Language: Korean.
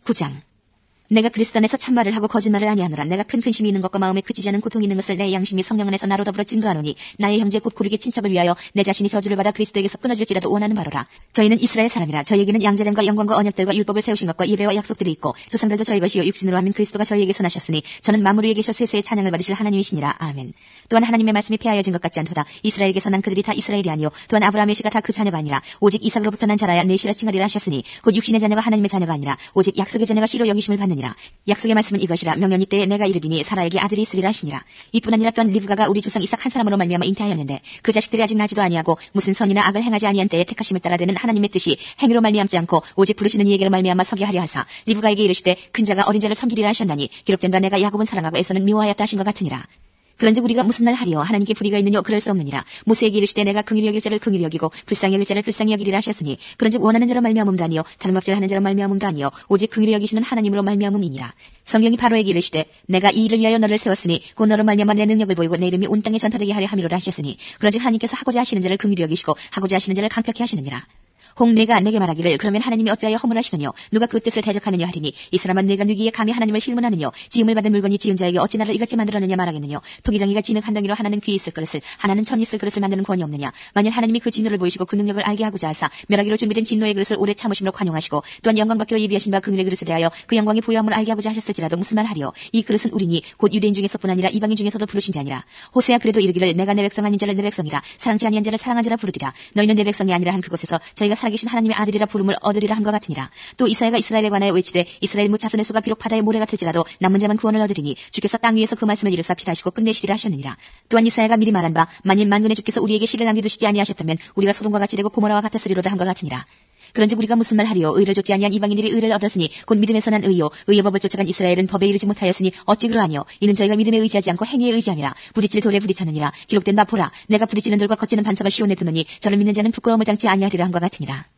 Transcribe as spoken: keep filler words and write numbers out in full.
구 장. 내가 그리스도 안에서 참말을 하고 거짓말을 아니하노라. 내가 큰 근심이 있는 것과 마음에 그치지 않은 고통이 있는 것을 내 양심이 성령 안에서 나로 더불어 증거하노니 나의 형제 곧 고르게 친척을 위하여 내 자신이 저주를 받아 그리스도에게서 끊어질지라도 원하는 바로라. 저희는 이스라엘 사람이라. 저희에게는 양자됨과 영광과 언약들과 율법을 세우신 것과 예배와 약속들이 있고 조상들도 저희 것이요 육신으로 하면 그리스도가 저희에게서 나셨으니 저는 만물 위에 계셔 세세의 찬양을 받으실 하나님이시니라. 아멘. 또한 하나님의 말씀이 폐하여진 것 같지 않도다. 이스라엘에게서 난 그들이 다 이스라엘이 아니요 또한 아브라함의 씨가 다 그 자녀가 아니라 오직 이삭으로부터 난 자라야 내 씨라 칭하리라 하셨으니 곧 육신의 자녀가 하나님의 자녀가 아니라 오직 약속의 자녀가 씨로 여기심을 받느니라. 약속의 말씀은 이것이라. 명령이 때에 내가 이르리니 사라에게 아들이 있으리라 하시니라. 이뿐 아니라 또한 리브가가 우리 조상 이삭 한 사람으로 말미암아 잉태하였는데 그 자식들이 아직 나지도 아니하고 무슨 선이나 악을 행하지 아니한 때에 택하심을 따라 되는 하나님의 뜻이 행위로 말미암지 않고 오직 부르시는 이에게로 말미암아 서게 하려 하사 리브가에게 이르시되 큰 자가 어린 자를 섬기리라 하셨나니 기록된 바 내가 야곱은 사랑하고 에서는 미워하였다 하신 것 같으니라. 그런즉 우리가 무슨 말 하리요? 하나님께 불의가 있느뇨? 그럴 수 없느니라. 모세에게 이르시되 내가 긍휼히 여길 자를 긍휼히 여기고 불쌍히 여길 자를 불쌍히 여기리라 하셨으니 그런즉 원하는 자로 말미암음도 아니요 다른 법질하는 자로 말미암음도 아니요 오직 긍휼히 여기시는 하나님으로 말미암음이니라. 성경이 바로에게 이르시되 내가 이 일을 위하여 너를 세웠으니 곧 너로 말미암아 내 능력을 보이고 내 이름이 온 땅에 전파되게 하려 함이로라 하셨으니 그런즉 하나님께서 하고자 하시는 자를 긍휼히 여기시고 하고자 하시는 자를 강평케 하시느니라. 혹 내가 내게 말하기를 그러면 하나님이 어찌하여 허물하시느뇨? 누가 그 뜻을 대적하느냐 하리니 이 사람은 내가 누기에 감히 하나님을 힐문하느뇨? 지음을 받은 물건이 지은 자에게 어찌 나를 이같이 만들었느냐 말하겠느뇨? 토기장이가 진흙 한 덩이로 하나는 귀 있을 그릇을 하나는 천 있을 그릇을 만드는 권이 없느냐? 만일 하나님이 그 진노를 보이시고 그 능력을 알게 하고자 하사 멸하기로 준비된 진노의 그릇을 오래 참으심으로 관용하시고 또한 영광 받기로 예비하신 바 긍휼의 그릇에 대하여 그 영광의 부여함을 알게 하고자 하셨을지라도 무슨 말 하리요? 이 그릇은 우리니 곧 유대인 중에서뿐 아니라 이방인 중에서도 부르신 자니라. 호세야 그래도 이르기를 내가 내 백성 아닌 자를 내 백성이라 사랑치 아니한 자를 사랑한 자라 부르리라. 너희는 내 백성이 아니라 한 그곳에서 저희가 살아계신 하나님의 아들이라 부름을 얻으리라 함과 같으니라. 또 이사야가 이스라엘에 관하여 외치되 이스라엘 무 자손의 수가 비록 바다의 모래 같을지라도 남은 자만 구원을 얻으리니 주께서 땅 위에서 그 말씀을 이루사 필하시고 끝내시리라 하셨느니라. 또한 이사야가 미리 말한 바 만일 만군의 주께서 우리에게 씨를 남겨두시지 아니하셨다면 우리가 소돔과 같이 되고 고모라와 같았으리로다 함과 같으니라. 그런즉 우리가 무슨 말 하리요? 의를 좇지 아니한 이방인들이 의를 얻었으니 곧 믿음에서 난 의요 의의 법을 쫓아간 이스라엘은 법에 이르지 못하였으니 어찌 그러하뇨? 이는 저희가 믿음에 의지하지 않고 행위에 의지함이라. 부딪힐 돌에 부딪혔느니라. 기록된 바 보라 내가 부딪히는 돌과 거치는 반석을 시온에 두느니 저를 믿는 자는 부끄러움을 당치 아니하리라 함과 같으니라.